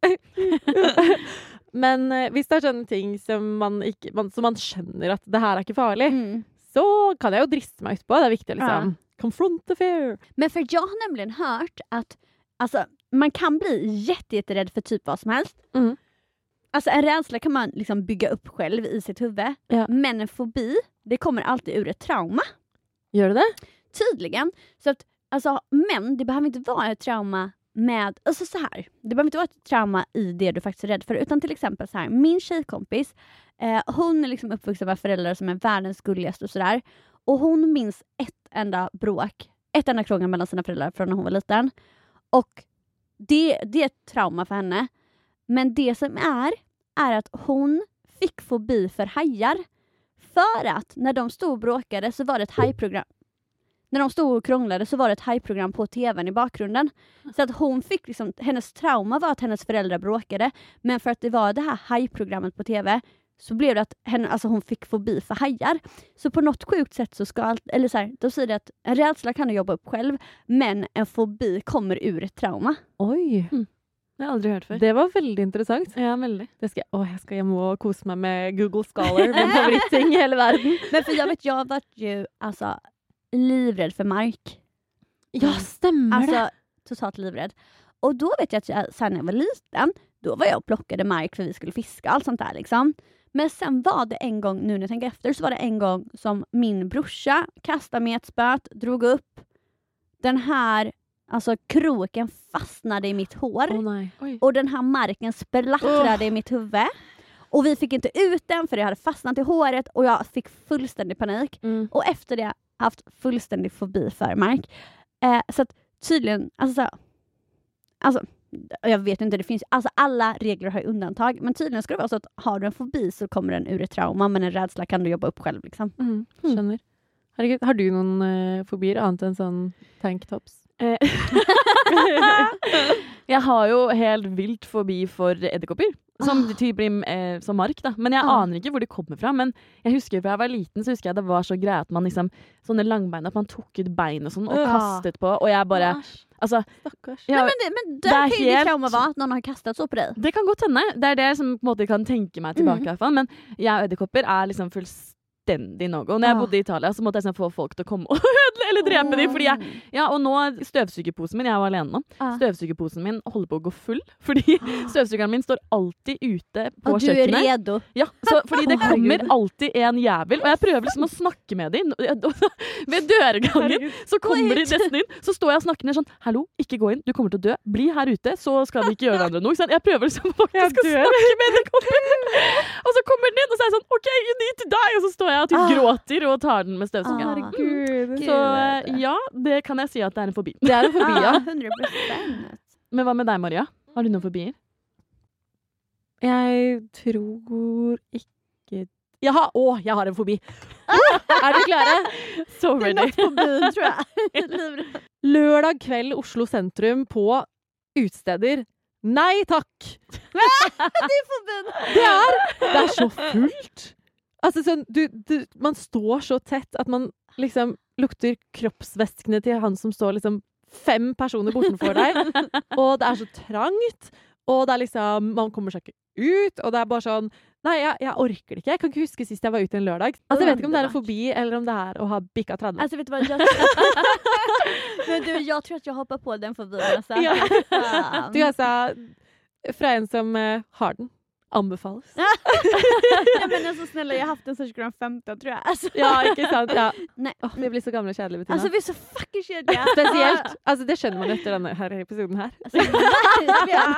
Speaker 2: Men hvis det er sånne ting som man skjønner at det her er ikke farlig, så kan jeg jo driste meg ut på. Det er viktig å liksom confront the fear.
Speaker 3: Men för jag har nämligen hört att alltså, man kan bli jätterädd för typ vad som helst. Alltså en rädsla kan man liksom bygga upp själv i sitt huvud.
Speaker 2: Ja.
Speaker 3: Men en fobi, det kommer alltid ur ett trauma.
Speaker 2: Gör det det?
Speaker 3: Tydligen. Så att, alltså, men det behöver inte vara ett trauma med, alltså så här. Det behöver inte vara ett trauma i det du faktiskt är rädd för. Utan till exempel så här, min tjejkompis, hon är liksom uppvuxen med föräldrar som är världens gulligaste och sådär. Och hon minns ett enda krångel mellan sina föräldrar från när hon var liten. Och det är ett trauma för henne. Men det som är att hon fick fobi för hajar. För att när de stod och bråkade så var det ett hajprogram. När de stod och krånglade så var det ett hajprogram på tvn i bakgrunden. Så att hon fick liksom, hennes trauma var att hennes föräldrar bråkade. Men för att det var det här hajprogrammet på tv så blev det att hon fick fobi för hajar. Så på något sjukt sätt så ska eller så här, då säger det att en rädsla kan du jobba upp själv. Men en fobi kommer ur ett trauma.
Speaker 2: Oj.
Speaker 4: Det har jeg aldri hørt før.
Speaker 2: Det var veldig interessant.
Speaker 4: Ja, veldig.
Speaker 2: Jeg skal hjem og kose meg med Google Scholar, min favoritting i hele verden.
Speaker 3: Men för jag var ju alltså livrädd för Mark.
Speaker 2: Ja, stemmer det.
Speaker 3: Alltså totalt livrädd. Och då vet jag att sen när jag var liten, då var jag och plockade Mark för vi skulle fiska och allt sånt där liksom. Men sen var det en gång, nu när jag tänker efter, så var det en gång som min brorsa kastade med ett spöt, drog upp den här, alltså kroken fastnade i mitt hår.
Speaker 2: nei.
Speaker 3: Och den här marken sprattlade i mitt huvud. Och vi fick inte ut den för det hade fastnat i håret och jag fick fullständig panik. Och efter det har jag haft fullständig fobi för mark. Så att tydligen, alltså jag vet inte, det finns alltså alla regler har ju undantag, men tydligen ska det vara så att har du en fobi så kommer den ur ett trauma, men en rädsla kan du jobba upp själv liksom.
Speaker 2: Skjønner. Herregud, har du noen fobier annet enn sånn tanktops?
Speaker 4: Jeg har jo helt vilt forbi for edderkopper. Som typer som mark, da. Men jeg aner ikke hvor de kommer fra. Men jeg husker fra jeg var liten, så husker jeg det var så greit at man liksom sånne langbein, at man tok ut bein og sånn, og kastet på, og jeg bare altså,
Speaker 2: Stakkars.
Speaker 4: ja,
Speaker 3: Men där kan ju det trauma vara att någon har kastat så på dig.
Speaker 4: det kan godt hende. Det er det som på en måte kan tenke meg tilbake i hvert fall. Men jeg og edderkopper er liksom fullstendig no-go. Når jeg bodde i Italia, så måtte jeg få folk til å komme og ødelegge eller drepe dem. Fordi og nå støvsugerposen min, jeg var alene nå, støvsugerposen min holder på å gå full, fordi støvsugeren min står alltid ute på
Speaker 3: Och du
Speaker 4: kjøkkenet.
Speaker 3: är redo.
Speaker 4: Ja, så, fordi det kommer alltid en jævel, og jeg prøver liksom å snakke med dem. Ved dørgangen så kommer de nesten inn, så står jeg og snakker ned sånn, hallo, ikke gå inn, du kommer til å dø, bli her ute, så skal vi ikke gjøre hverandre noe. Jeg prøver liksom faktisk å snakke med den koppen. Og så kommer den inn, og så er jeg sånn, ok, you need to die, og så står jeg og typ gråter og tar den med støvsugeren.
Speaker 2: Herregud.
Speaker 4: Så ja, det kan jeg si at det er en fobi.
Speaker 2: Det er en fobi, ja.
Speaker 3: 100%.
Speaker 4: Men hva med deg, Maria? Har du noen fobier?
Speaker 2: Jeg tror ikke jeg har en fobi. Er dere klare?
Speaker 4: So ready.
Speaker 3: På byn tror jag.
Speaker 2: Lørdag kveld Oslo sentrum på utesteder. Nei takk! Det er så fullt. Altså sånn, man står så tett at man liksom lukter kroppsvæskene til han som står liksom 5 personer bortenfor deg. Og det er så trangt. Og det er liksom, man kommer seg ikke ut. Og det er bare sånn, nei, jeg orker det ikke. Jeg kan ikke huske sist jeg var ute en lørdag. Altså, jeg vet ikke om det er en fobi, eller om det er å ha bikka 30.
Speaker 3: Alltså vet du vad men du, jag tror att jag hoppar på den fobin alltså.
Speaker 2: Ja.
Speaker 3: Fan.
Speaker 2: Du, altså, fra en som har den, anbefales.
Speaker 3: Nej, men alltså snälla, jag har haft den sedan 2015 tror jag. Alltså,
Speaker 2: Ja, ikke sant? Ja.
Speaker 3: nej.
Speaker 2: Vi blir så gamle og kjedelige, Bettina.
Speaker 3: Alltså vi är så fucking kedliga.
Speaker 2: Spesielt. Altså, det skjønner man etter denne her episoden her.
Speaker 3: Alltså, verkligen.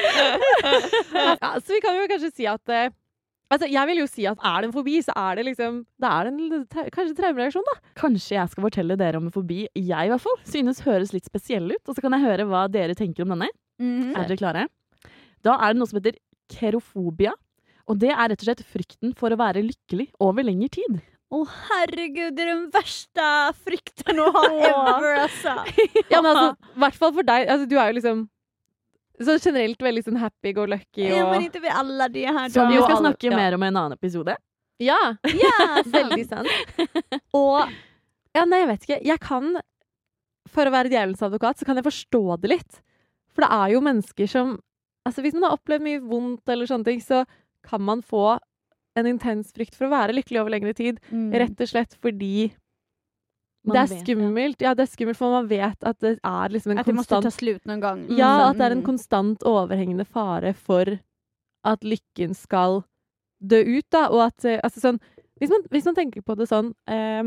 Speaker 2: Ja, så vi kan jo kanskje si at altså, jeg vil jo si at er det en fobi, så er det liksom det er kanskje traumereaksjon, da.
Speaker 4: Kanskje jeg skal fortelle dere om en fobi jeg i hvert fall synes høres litt spesiell ut, og så kan jeg høre hva dere tenker om denne. Er dere klare? Da er det noe som heter kerofobia, og det er rett og slett frykten for å være lykkelig over lengre tid.
Speaker 3: Åh herregud, det är den värsta frykten att ha ever alltså.
Speaker 2: Ja, men altså, i hvert fall for deg. Altså, du er jo liksom så generelt veldig sånn happy go lucky.
Speaker 3: Ja,
Speaker 2: Og
Speaker 3: men inte vi alla det här
Speaker 4: Som
Speaker 3: då.
Speaker 4: vi
Speaker 2: Jo,
Speaker 4: skal
Speaker 2: alle-
Speaker 4: snakke
Speaker 2: ja.
Speaker 4: mer om i en annen episode.
Speaker 2: ja,
Speaker 3: Ja,
Speaker 2: veldig sant. Og ja, nei, jeg vet ikke. Jeg kan, for å være djevelens advokat, så kan jeg forstå det litt. For det er jo mennesker som altså, hvis man har opplevd mye vondt eller sånne ting, så kan man få en intens frykt for å være lykkelig over lengre tid. Rett og slett fordi
Speaker 4: Man
Speaker 2: det er
Speaker 4: vet,
Speaker 2: skummelt. Ja, det er skummelt, for man vet at det er liksom en
Speaker 3: Att det måste ta
Speaker 2: konstant
Speaker 3: slut någon gång.
Speaker 2: Ja, at det er en konstant overhengende fare for at lykken skal dø ut, da. Og at altså sånn hvis man tenker på det sånn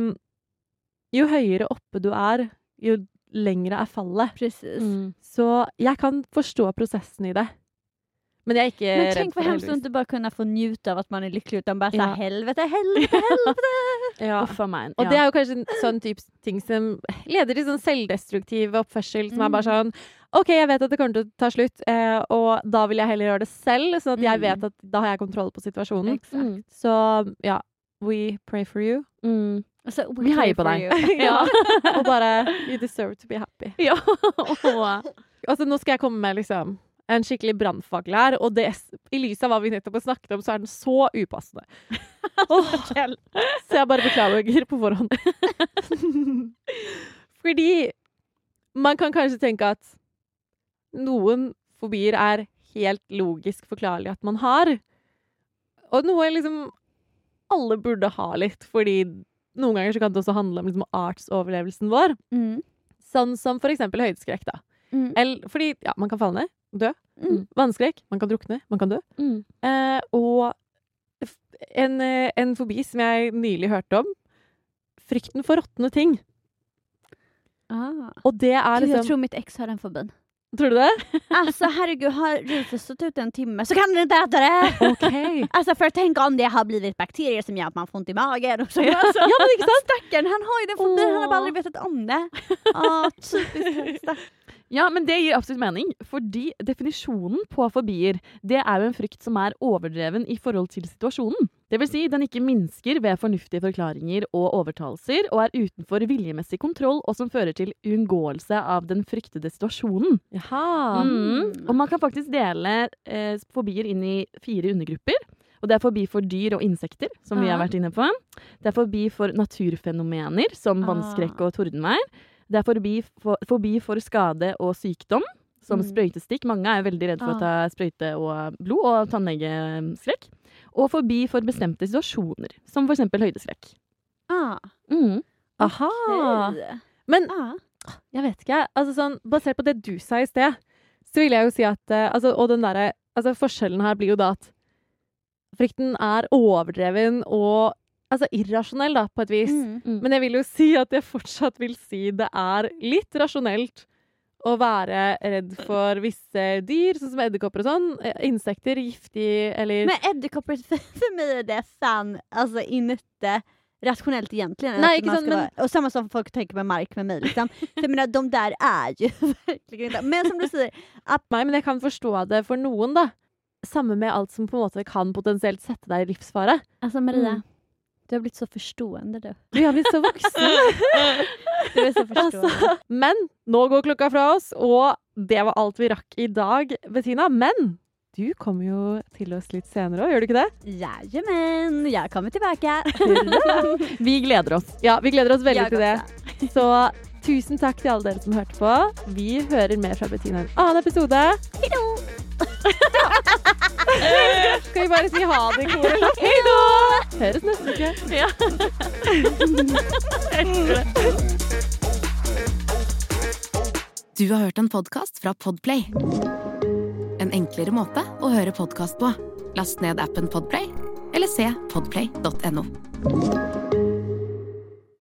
Speaker 2: jo høyere oppe du er, jo lengre er fallet.
Speaker 3: Precis.
Speaker 2: Så jeg kan forstå prosessen i det. Men jeg er ikke
Speaker 3: Men
Speaker 2: redd
Speaker 3: tänk
Speaker 2: for
Speaker 3: vad
Speaker 2: det,
Speaker 3: hemskt att
Speaker 2: heldigvis.
Speaker 3: inte bara kunna få njuta av att man är lycklig utan bara
Speaker 2: Ja.
Speaker 3: såhär helvete.
Speaker 2: Ja.
Speaker 4: Uff a meg.
Speaker 2: Og det er jo kanskje en sånn type ting som leder til sånn selvdestruktiv oppførsel, som er bare sånn OK, jeg vet at det kommer til å ta slutt, og da vil jeg heller gjøre det selv, sånn at jeg vet at da har jeg kontroll på situasjonen.
Speaker 3: Exakt.
Speaker 2: Så ja, we pray for you.
Speaker 3: Alltså,
Speaker 4: Vi heier på deg.
Speaker 2: Ja. Og bare you deserve to be happy.
Speaker 4: Ja.
Speaker 2: Altså, nå skal jeg komme med liksom en skikkelig brannfakkel her, og det, i lys av hva vi nettopp har snakket om, så er den så upassende. Så jeg bare beklager på forhånd. Fordi man kan kanskje tenke at noen fobier er helt logisk forklarlig at man har. Og noe liksom alle burde ha litt, fordi noen ganger så kan det også handle om liksom artsoverlevelsen vår. Sånn som for eksempel høydeskrekk, da. Eller, fordi ja, man kan falle ned, dø. Vannskrekk, man kan drukne, man kan dø. Og en fobi som jeg nylig hørte om, frykten for råtne ting. Og det er
Speaker 3: Gud, jag
Speaker 2: liksom
Speaker 3: tror mitt ex har den fobin.
Speaker 2: Tror du det?
Speaker 3: Alltså herregud, har riset stått ut en timme så kan du inte äta det.
Speaker 2: Ok.
Speaker 3: Alltså för att tänka om det har blivit bakterier som gör att man får ont i magen. Och så. Alltså,
Speaker 2: Ja, men ikke sant?
Speaker 3: Stackaren, han har ju den fobin, han har bara aldrig vetat om det. Typiskt.
Speaker 4: Ja, men det gir absolutt mening, fordi definisjonen på fobier, det er jo en frykt som er overdreven i forhold til situasjonen. Det vil si, den ikke minsker ved fornuftige forklaringer og overtalelser, og er utenfor viljemessig kontroll, og som fører til uunngåelse av den fryktede situasjonen.
Speaker 2: Jaha.
Speaker 4: Og man kan faktisk dele fobier inn i 4 undergrupper. Og det er fobi for dyr og insekter, som vi har vært inne på. Det er fobi for naturfenomener, som vannskrekk og tordenvær. Det er fobi for skade og sykdom, som sprøytestikk. Mange er jo veldig redd for å ta sprøyte og blod og tannlegeskrekk. Og fobi for bestemte situasjoner, som for eksempel høydeskrekk.
Speaker 2: Aha. Men jeg vet ikke, altså sånn, basert på det du sa i sted, så vil jeg jo si at, og den der, forskjellen her blir jo da at frykten er overdreven og irrasjonell da, på et vis. Men jeg vil jo si at jeg fortsatt vil si det er litt rasjonelt å være redd for visse dyr, sånn som edderkopper og sånn. Insekter, giftig, eller...
Speaker 3: Men edderkopper, för mig är det fan, alltså inte rationellt egentligen.
Speaker 2: Nej,
Speaker 3: att man ska vara, och samma som folk tänker med mark med mig. Liksom. För jag menar, de där är ju verkligen inte. Men som du säger...
Speaker 2: Men jeg kan forstå det for noen da. Samme med alt som på en måte kan potensielt sette deg i livsfare.
Speaker 3: Alltså Maria... Du har blivit så förstående du.
Speaker 2: Du har blivit så voksen.
Speaker 3: Du är så förstående.
Speaker 2: Men nå går klokka fra oss, og det var alt vi rakk i dag, Bettina. Men du kommer jo til oss litt senere også, gjør du ikke det?
Speaker 3: Jajamän, jag kommer tillbaka.
Speaker 4: Vi gleder oss.
Speaker 2: Ja, vi gleder oss veldig
Speaker 3: Jeg
Speaker 2: til det. Så tusen takk til alle dere som hørte på. Vi hører mer fra Bettina i en annen episode.
Speaker 3: Hejdå!
Speaker 2: Skal vi bare si ha det i kor? Hei da! Høres neste uke.
Speaker 4: Ja.
Speaker 6: Du har hørt en podcast fra Podplay. En enklere måte å høre podcast på. Last ned appen Podplay, eller se podplay.no.